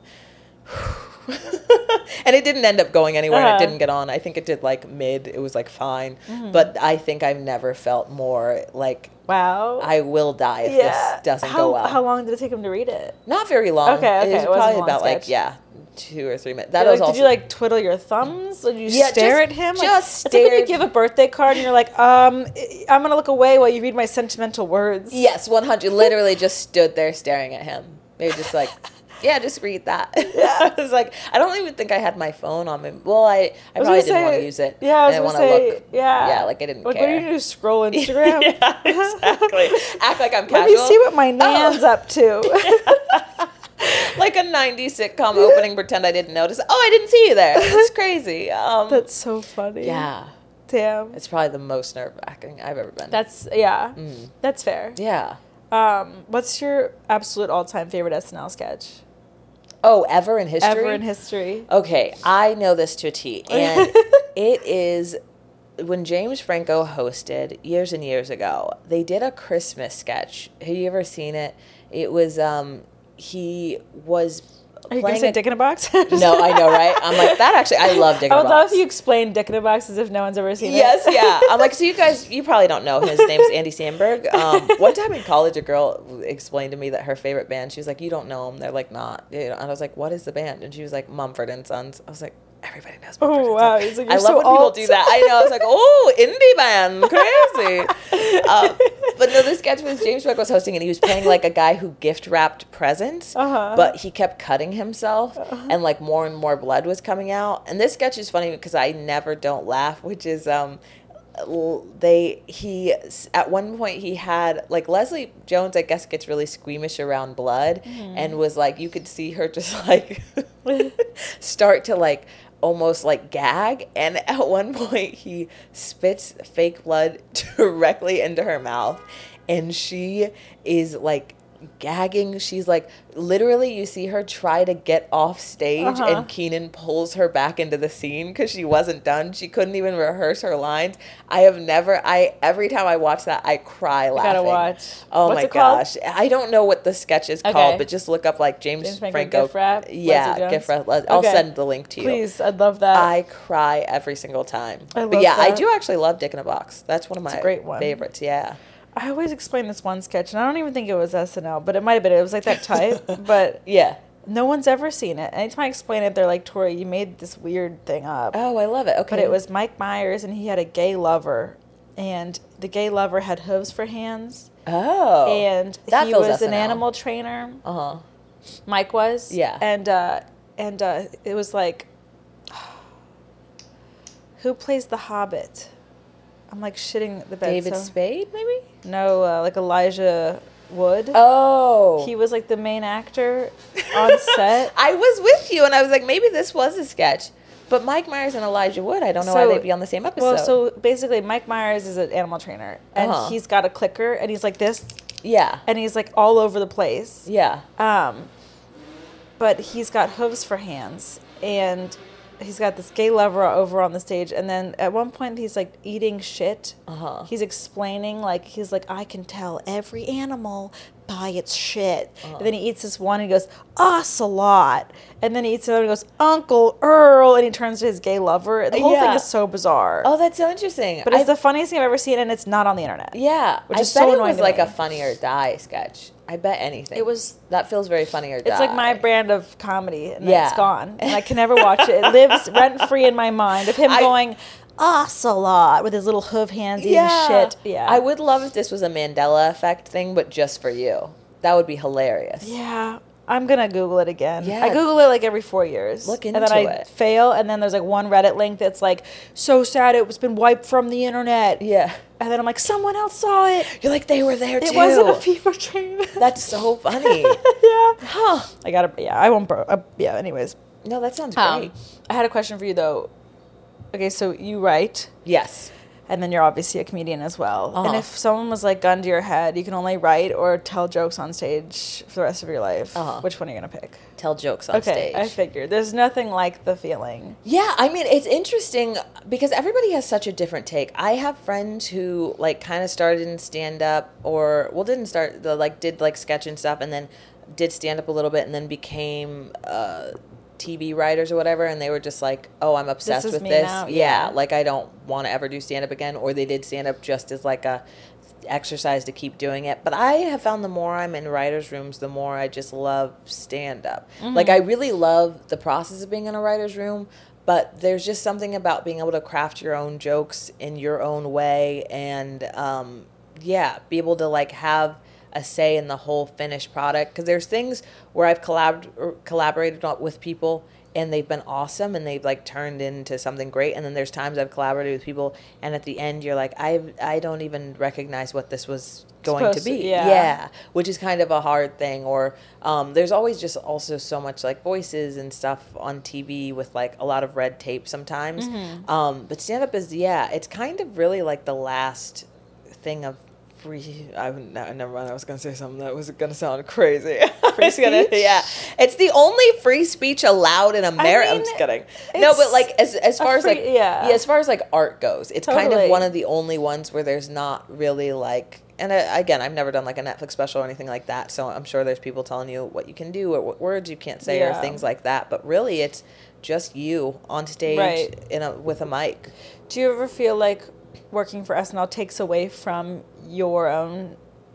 and it didn't end up going anywhere. Uh-huh. And it didn't get on. I think it did like mid. It was like fine. Mm-hmm. But I think I've never felt more like Wow. I will die if yeah. this doesn't how, go well. How long did it take him to read it? Not very long. Okay, okay. It was It wasn't probably a long about like sketch. yeah, two or three minutes. That Like, was also. did you like twiddle your thumbs? Did you Yeah, stare just- at him? Like, just it's like when you stared. give a birthday card and you're like, um, I'm gonna look away while you read my sentimental words. Yes, one hundred. Literally just stood there staring at him. They were just like, yeah, just read that. Yeah. I was like, I don't even think I had my phone on me. Well, I, I, was probably gonna didn't say- want to use it. Yeah, I was didn't gonna wanna say, look. yeah. Yeah, like I didn't Like, care. what do you do? Scroll Instagram? Yeah, exactly. Act like I'm casual. Let me see what my nan's Oh. up to. Like a nineties sitcom opening, pretend I didn't notice. Oh, I didn't see you there. That's crazy. Um, That's so funny. yeah. Damn. It's probably the most nerve wracking I've ever been. That's yeah. Mm. That's fair. yeah. Um, what's your absolute all time favorite S N L sketch? Oh, ever in history? Ever in history? Okay, I know this to a T. And it is when James Franco hosted years and years ago, they did a Christmas sketch. Have you ever seen it? It was, um, he was Are you gonna playing say a- Dick in a Box? No, I know, right? I'm like, that actually, I love Dick in I a would love Box. if you explained Dick in a Box as if no one's ever seen Yes, it. yeah. I'm like, so you guys, you probably don't know. His name's Andy Samberg. Um, one time in college, a girl explained to me that her favorite band, she was like, you don't know them. They're like, not. You know, and I was like, what is the band? And she was like, Mumford and Sons. I was like, everybody knows Mumford Oh and wow! Sons. He's like, I you're love so when people alt. do that. I know. I was like, oh, indie band, crazy. um, but no, the sketch was James Franco was hosting, and he was playing like a guy who gift wrapped presents, Uh-huh. but he kept cutting himself, and like more and more blood was coming out. And this sketch is funny because I never don't laugh, which is um. l- They he at one point he had like Leslie Jones I guess gets really squeamish around blood and was like you could see her just like start to like almost like gag, and at one point he spits fake blood directly into her mouth and she is like gagging. She's like literally you see her try to get off stage Uh-huh. and Keenan pulls her back into the scene because she wasn't done. She couldn't even rehearse her lines. I have never I every time I watch that I cry laughing. Gotta watch. Oh What's my it called? gosh. I don't know what the sketch is Okay. called, but just look up like James, James Franco Franco. gift wrap, Leslie Yeah, Jones? gift wrap. Les- I'll Okay. send the link to you. Please, I'd love that. I cry every single time. I but love yeah, I that. do actually love Dick in a Box. That's one of It's a my great one. favorites. Yeah. I always explain this one sketch, and I don't even think it was S N L, but it might have been. It was like that type, but Yeah. no one's ever seen it. Anytime I explain it, they're like, Tori, you made this weird thing up. Oh, I love it. Okay. But it was Mike Myers, and he had a gay lover, and the gay lover had hooves for hands, Oh. and that he feels was an S N L. animal trainer. Uh huh. Mike was. Yeah. And uh, and uh, it was like, who plays the Hobbit? I'm like shitting the bed. David so- Spade, maybe? No, uh, like Elijah Wood. Oh. He was like the main actor on set. I was with you, and I was like, maybe this was a sketch. But Mike Myers and Elijah Wood, I don't know So- why they'd be on the same episode. Well, so basically, Mike Myers is an animal trainer, and Uh-huh. he's got a clicker, and he's like this, yeah. and he's like all over the place. Yeah. Um, but he's got hooves for hands, and he's got this gay lover over on the stage, and then at one point he's like eating shit. Uh-huh. He's explaining like he's like I can tell every animal by its shit, Uh-huh. and then he eats this one and he goes ocelot, and then he eats another and he goes Uncle Earl, and he turns to his gay lover. The whole thing Yeah. is so bizarre. Oh, that's so interesting. But it's I- the funniest thing I've ever seen, and it's not on the internet. Yeah, Which I is bet so it annoying was to like me. a Funny or Die sketch. I bet anything. It was- That feels very Funny or Die. It's like my brand of comedy, and Yeah. it's gone, and I can never watch it. It lives rent free in my mind of him I- going ocelot with his little hoof hands eating Yeah. shit. Yeah, I would love if this was a Mandela effect thing, but just for you. That would be hilarious. Yeah, I'm gonna Google it again. Yeah. I Google it like every four years. Look and then into I it. fail, and then there's like one Reddit link that's like, so sad it was been wiped from the internet. Yeah. And then I'm like, someone else saw it. You're like, they were there It too. wasn't a fever dream. That's so funny. yeah. Huh. I gotta. Yeah, I won't. Bro- uh, yeah. Anyways. No, that sounds great. Um, I had a question for you though. okay, so you write, Yes. and then you're obviously a comedian as well. Uh-huh. And if someone was like gun to your head, you can only write or tell jokes on stage for the rest of your life. Uh-huh. Which one are you gonna pick? Tell jokes on Okay, stage. I figured. There's nothing like the feeling. Yeah, I mean, it's interesting because everybody has such a different take. I have friends who like kind of started in stand up or well didn't start the like did like sketch and stuff and then did stand up a little bit and then became uh T V writers or whatever, and they were just like, oh, I'm obsessed This is with me this. now, Yeah, yeah. like I don't want to ever do stand up again, or they did stand up just as like a exercise to keep doing it. But I have found the more I'm in writers' rooms, the more I just love stand up. Mm-hmm. Like I really love the process of being in a writer's room, but there's just something about being able to craft your own jokes in your own way and um, yeah, be able to like have a say in the whole finished product. Because there's things where I've collab- or collaborated on- with people and they've been awesome and they've like turned into something great. And then there's times I've collaborated with people and at the end you're like, I I don't even recognize what this was going Supposed to to- be. yeah. yeah. Which is kind of a hard thing. Or um, there's always just also so much like voices and stuff on T V with like a lot of red tape sometimes. Mm-hmm. Um, but stand up is, yeah, it's kind of really like the last thing of free. I no, never mind. I was gonna say something that was gonna sound crazy. Free It's gonna- speech? yeah, it's the only free speech allowed in America. I'm mean, just kidding. No, it's but like as as a far as free- like yeah. as far as like art goes, it's kind of Totally. one of the only ones where there's not really like. And I, again, I've never done like a Netflix special or anything like that, so I'm sure there's people telling you what you can do or what words you can't say or Yeah. things like that. But really, it's just you on stage Right. in a with a mic. Do you ever feel like working for S N L takes away from your own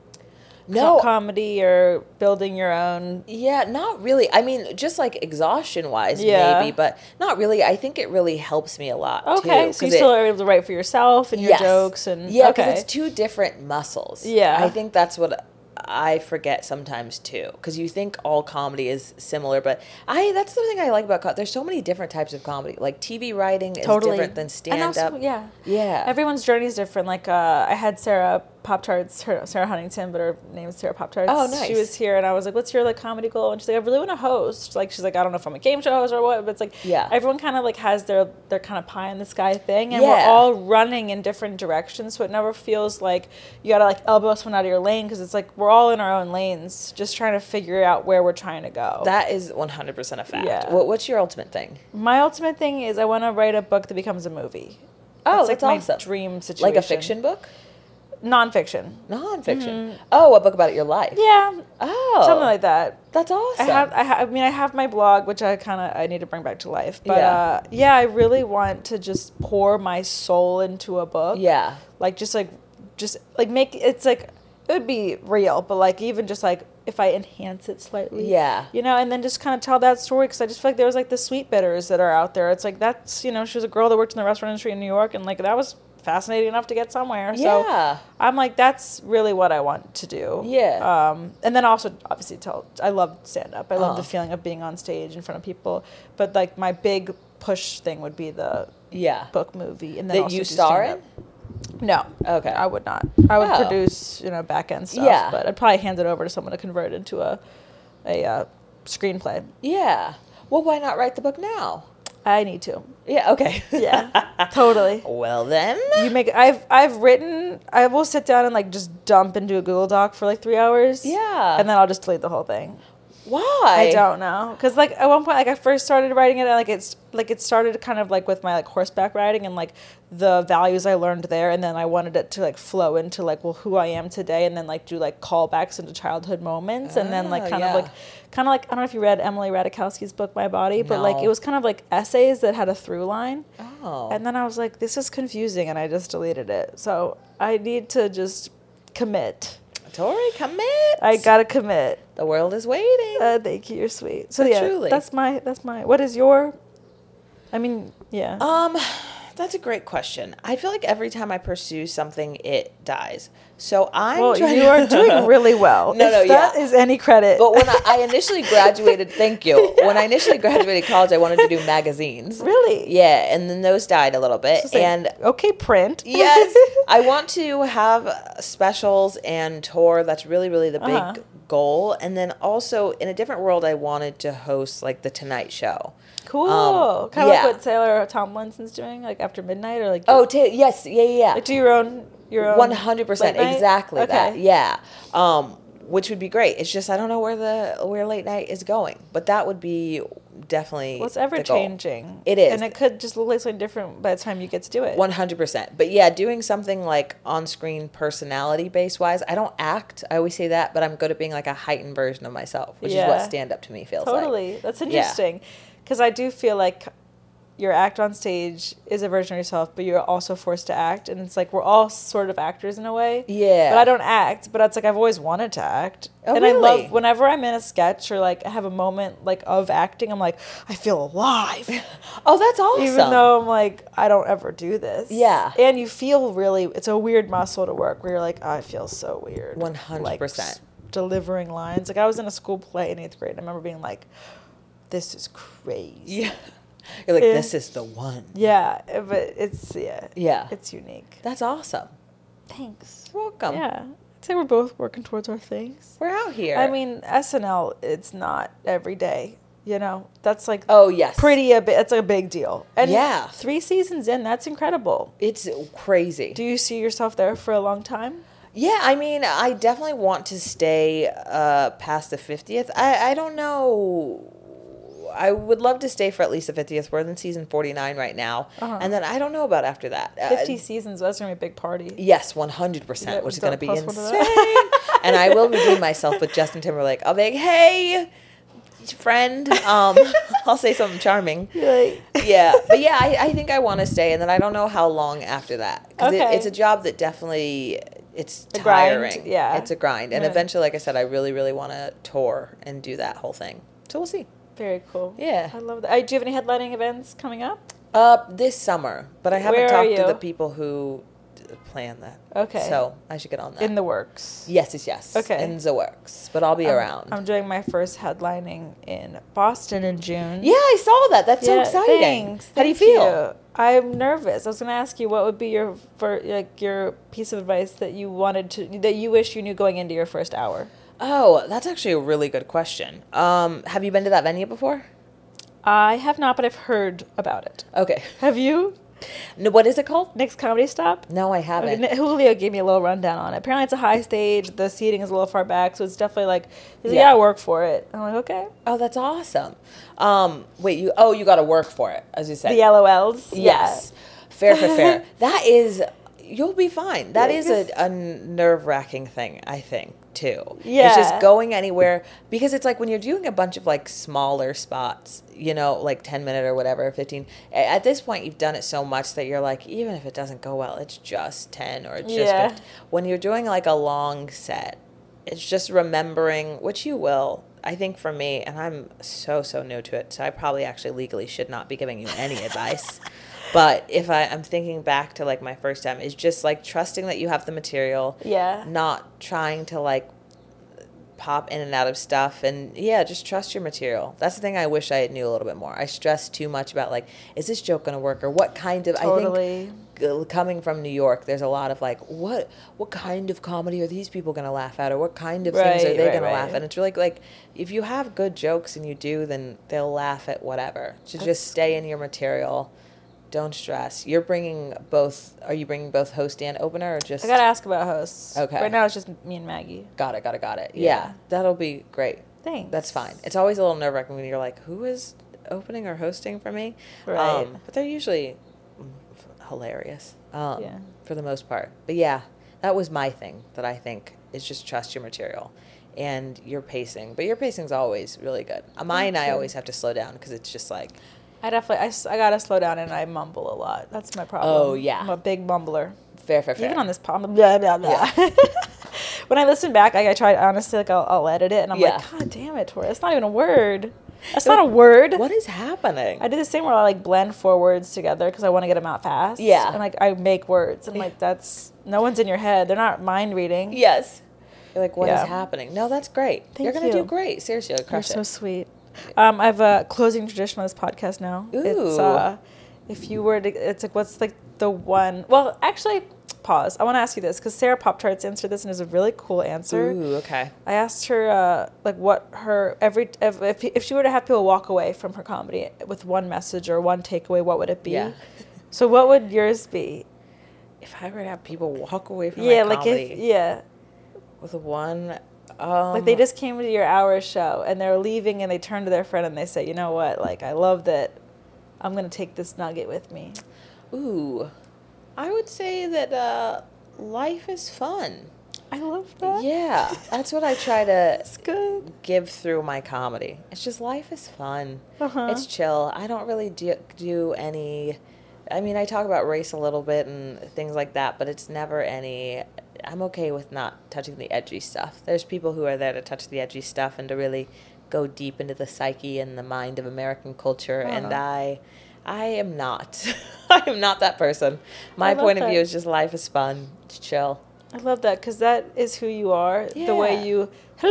No, co- comedy or building your own? yeah, not really. I mean, just like exhaustion wise, Yeah. maybe, but not really. I think it really helps me a lot. Okay, too, so you 'cause it- still are able to write for yourself and your Yes. jokes and yeah, because okay. it's two different muscles. Yeah. I think that's what I forget sometimes too, because you think all comedy is similar, but I that's the thing I like about co- there's so many different types of comedy. Like T V writing is Totally. different than And stand also, up. yeah. Yeah. Everyone's journey is different. Like uh, I had Sarah Pop Tarts, her, Sarah Huntington, but her name is Sarah Pop Tarts. Oh, nice. She was here, and I was like, "What's your like comedy goal?" And she's like, "I really want to host." Like she's like, "I don't know if I'm a game show host or what," but it's like, Yeah. everyone kind of like has their their kind of pie in the sky thing, and Yeah. we're all running in different directions, so it never feels like you gotta like elbow someone out of your lane because it's like we're all in our own lanes, just trying to figure out where we're trying to go. That is one hundred percent a fact. Yeah. What, what's your ultimate thing? My ultimate thing is I want to write a book that becomes a movie. Oh, That's like that's my awesome. dream situation. Like a fiction book? Nonfiction. Nonfiction. Oh, a book about your life. Yeah, Oh. something like that. That's I awesome. have, I, ha- I mean, I have my blog, which I kind of, I need to bring back to life. But Yeah. uh, yeah, I really want to just pour my soul into a book. Yeah. Like just like, just like make it's like it would be real, but like even just like if I enhance it slightly. Yeah. You know, and then just kind of tell that story because I just feel like there was like the sweet bitters that are out there. It's like that's you know she was a girl that worked in the restaurant industry in New York, and like that was fascinating enough to get somewhere. Yeah. So I'm like, that's really what I want to do. Yeah. Um, and then also obviously tell, I love stand up. I love Uh-huh. the feeling of being on stage in front of people. But like my big push thing would be the Yeah. book movie. And then That also you do star in? stand-up. No. Okay. I would not. I would Oh. produce, you know, back end stuff. Yeah. But I'd probably hand it over to someone to convert it into a, a uh, screenplay. Yeah. Well, why not write the book now? I need to. Yeah, okay. Yeah. Totally. Well, then. You make I've I've written I will sit down and like just dump into a Google Doc for like three hours. Yeah. And then I'll just delete the whole thing. Why? I don't know, because like at one point, like I first started writing it, and like it's like it started kind of like with my like horseback riding and like the values I learned there, and then I wanted it to like flow into like well who I am today, and then like do like callbacks into childhood moments, and then like Oh, kind yeah. of like kind of like I don't know if you read Emily Ratajkowski's book My Body, but like No. it was kind of like essays that had a through line, Oh. and then I was like this is confusing, and I just deleted it. So I need to just commit. Tori, commit. I gotta commit. The world is waiting. Uh, thank you. You're sweet. So But yeah, truly. that's my that's my. What is your? I mean, yeah. Um, that's a great question. I feel like every time I pursue something, it dies. So I'm well, trying you to- are doing really well. No, if no, that yeah. is any credit. But when I, I initially graduated, thank you. When I initially graduated college, I wanted to do magazines. really, Yeah, and then those died a little bit. It's like, and okay, print. yes, I want to have specials and tour. That's really, really the big Uh-huh. goal. And then also in a different world, I wanted to host like the Tonight Show. Cool. Um, kind of yeah. like what Taylor Tomlinson's doing, like after midnight, or like Oh, ta- yes, yeah, yeah, yeah. like do your own your own One hundred percent, late night? exactly Okay. that. Yeah, um, which would be great. It's just I don't know where the where late night is going, but that would be definitely. Well, it's ever the goal. changing. It is, and it could just look like something different by the time you get to do it. One hundred percent. But yeah, doing something like on screen personality base wise, I don't act. I always say that, but I'm good at being like a heightened version of myself, which Yeah. is what stand up to me feels like. Totally, that's interesting, because I do feel like your act on stage is a version of yourself, but you're also forced to act, and it's like we're all sort of actors in a way. Yeah. But I don't act, but it's like I've always wanted to act. Oh, and I really? love whenever I'm in a sketch or like I have a moment like of acting, I'm like, I feel alive. Oh, that's awesome. Even though I'm like, I don't ever do this. Yeah. And you feel really, it's a weird muscle to work where you're like, I feel so weird. one hundred percent. Like, s- delivering lines. Like I was in a school play in eighth grade, and I remember being like, this is crazy. Yeah. You're like, Yeah. this is the one. Yeah, but it's, yeah. Yeah. It's unique. That's awesome. Thanks. You're welcome. Yeah. I'd say we're both working towards our things. We're out here. I mean, S N L, it's not every day, you know? That's like oh, yes. pretty, a bit, it's a big deal. And Yeah. three seasons in, that's incredible. It's crazy. Do you see yourself there for a long time? Yeah, I mean, I definitely want to stay uh, past the fiftieth. I, I don't know. I would love to stay for at least the fiftieth. We're in season forty-nine right now. Uh-huh. And then I don't know about after that. fifty Uh, seasons, that's going to be a big party. yes, one hundred percent, Yeah, which is don't going to be plus one insane. to that. And I will redeem myself with Justin Timberlake. I'll be like, hey, friend. Um, I'll say something charming. Like, Yeah, but yeah, I, I think I want to stay, and then I don't know how long after that. Because Okay. it, it's a job that definitely, it's A grind, tiring. yeah. It's a grind. And Yeah. eventually, like I said, I really, really want to tour and do that whole thing. So we'll see. very cool. Yeah. I love that. Uh, do you have any headlining events coming up? Uh, this summer, but I haven't Where are talked to you? the people who d- plan that. Okay. So I should get on that. In the works. yes, yes, yes. Okay. In the works, but I'll be I'm- around. I'm doing my first headlining in Boston in June. yeah, I saw that. That's so Yeah, exciting. Thanks. How do you Thank feel? I'm nervous. I was going to ask you what would be your for like your piece of advice that you wanted to that you wish you knew going into your first hour. Oh, that's actually a really good question. Um, have you been to that venue before? I have not, but I've heard about it. Okay. Have you? No, what is it called? Nick's Comedy Stop? No, I haven't. Okay, Julio gave me a little rundown on it. Apparently, it's a high stage. The seating is a little far back, so it's definitely like, he's like, Yeah. yeah, I work for it. I'm like, okay. Oh, that's awesome. Um, wait, you? Oh, you got to work for it, as you said. The L O Ls. Yes. Fair, fair, fair. That is, you'll be fine. That Yeah, is a, a nerve wracking thing, I think, too. It's Yeah. just going anywhere, because it's like when you're doing a bunch of like smaller spots, you know, like ten minute or whatever, fifteen. a- At this point, you've done it so much that you're like, even if it doesn't go well, it's just ten or it's just Yeah. fifteen. When you're doing like a long set, it's just remembering, which you will. I think for me, and I'm so, so new to it, so I probably actually legally should not be giving you any advice. But if I, I'm thinking back to like my first time, it's just like trusting that you have the material, Yeah. not trying to like pop in and out of stuff, and yeah, just trust your material. That's the thing I wish I knew a little bit more. I stress too much about like, is this joke gonna work, or what kind of, Totally. I think uh, coming from New York, there's a lot of like, what what kind of comedy are these people gonna laugh at, or what kind of things are Right, they right, gonna right. laugh at? And it's really like, if you have good jokes and you do, then they'll laugh at whatever. So That's- just stay in your material. Don't stress. You're bringing both. Are you bringing both host and opener, or just? I got to ask about hosts. Okay. Right now, it's just me and Maggie. Got it. Got it. Got it. Yeah. Yeah, that'll be great. Thanks. That's fine. It's always a little nerve wracking when you're like, who is opening or hosting for me? Right. Um, but they're usually mm, f- hilarious. Um, Yeah. For the most part. But yeah, that was my thing that I think is just trust your material and your pacing. But your pacing's always really good. Uh, Mine, I you. always have to slow down because it's just like, I definitely, I, s- I gotta slow down and I mumble a lot. That's my problem. Oh, yeah. I'm a big mumbler. fair, fair, fair. Even on this pod, blah, blah, blah. When I listen back, I, I try, honestly, like, I'll, I'll edit it and I'm Yeah. like, God damn it, Tori, that's not even a word. That's not a word. What is happening? I do this thing where I, like, blend four words together because I want to get them out fast. Yeah. And, like, I make words. And, like, that's, no one's in your head. They're not mind reading. Yes. You're like, what is Yeah. happening? No, that's great. Thank You're gonna you. do great. Seriously, you'll You're crush so it. sweet. Um, I have a closing tradition on this podcast now. It's Ooh. uh, if you were to, it's like what's like the one. Well, actually, pause. I want to ask you this because Sarah Pop Tarts answered this and is a really cool answer. Ooh, okay. I asked her uh, like what her every if, if if she were to have people walk away from her comedy with one message or one takeaway, what would it be? Yeah. So what would yours be? If I were to have people walk away from Yeah, my like comedy if yeah, with one, um, like they just came to your hour show and they're leaving and they turn to their friend and they say, you know what, like I love that. I'm gonna take this nugget with me. Ooh, I would say that uh, life is fun. I love that. Yeah, that's what I try to It's good. give through my comedy. It's just life is fun. Uh-huh. It's chill. I don't really do, do any. I mean, I talk about race a little bit and things like that, but it's never any. I'm okay with not touching the edgy stuff. There's people who are there to touch the edgy stuff and to really go deep into the psyche and the mind of American culture, Uh-huh. and I. I am not. I am not that person. My love point of that. view is just life is fun. It's chill. I love that because that is who you are. The Yeah. way you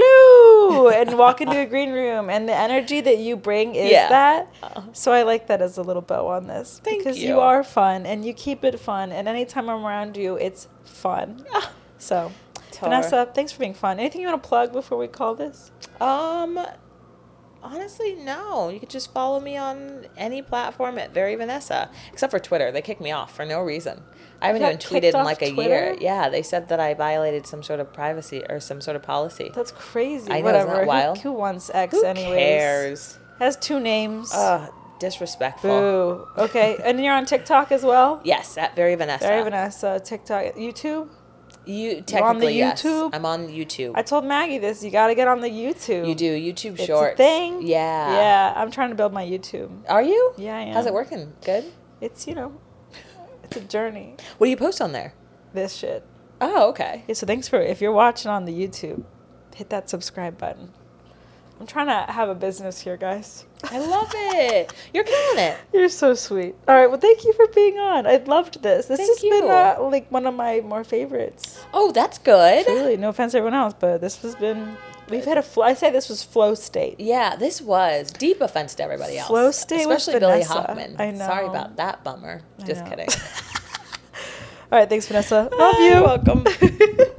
hello and walk into a green room and the energy that you bring is Yeah. that. Uh, So I like that as a little bow on this Thank because you. you. are fun and you keep it fun and anytime I'm around you, it's fun. So Tar. Vanessa, thanks for being fun. Anything you want to plug before we call this? Um, honestly, no. You could just follow me on any platform at Very Vanessa, except for Twitter. They kicked me off for no reason. I haven't You even got tweeted kicked in off like a Twitter? year. Yeah, they said that I violated some sort of privacy or some sort of policy. That's crazy. I know, isn't Whatever. that wild? Who, who wants X Who anyways? cares? Has two names. Ugh, disrespectful. Boo. Okay. And you're on TikTok as well? Yes, at Very Vanessa. Very Vanessa, TikTok, YouTube. You You're on the technically yes. YouTube? I'm on YouTube. I told Maggie this. You got to get on the YouTube. You do YouTube It's Shorts. a thing. Yeah. Yeah. I'm trying to build my YouTube. Are you? Yeah, I am. How's it working? Good. It's, you know, it's a journey. What do you post on there? This shit. Oh, okay. Yeah, so thanks for, if you're watching on the YouTube, hit that subscribe button. I'm trying to have a business here, guys. I love it. You're killing it. You're so sweet. All right, well, thank you for being on. I loved this. This Thank has been you. uh, like one of my more favorites. Oh, that's good. Truly, no offense to everyone else, but this has been. We've had a flow. I say this was flow state. Yeah, this was deep offense to everybody else. Flow state with especially Billy Vanessa. Hoffman. I know. Sorry about that bummer. I Just know. kidding. All right, thanks, Vanessa. Love you. You're welcome.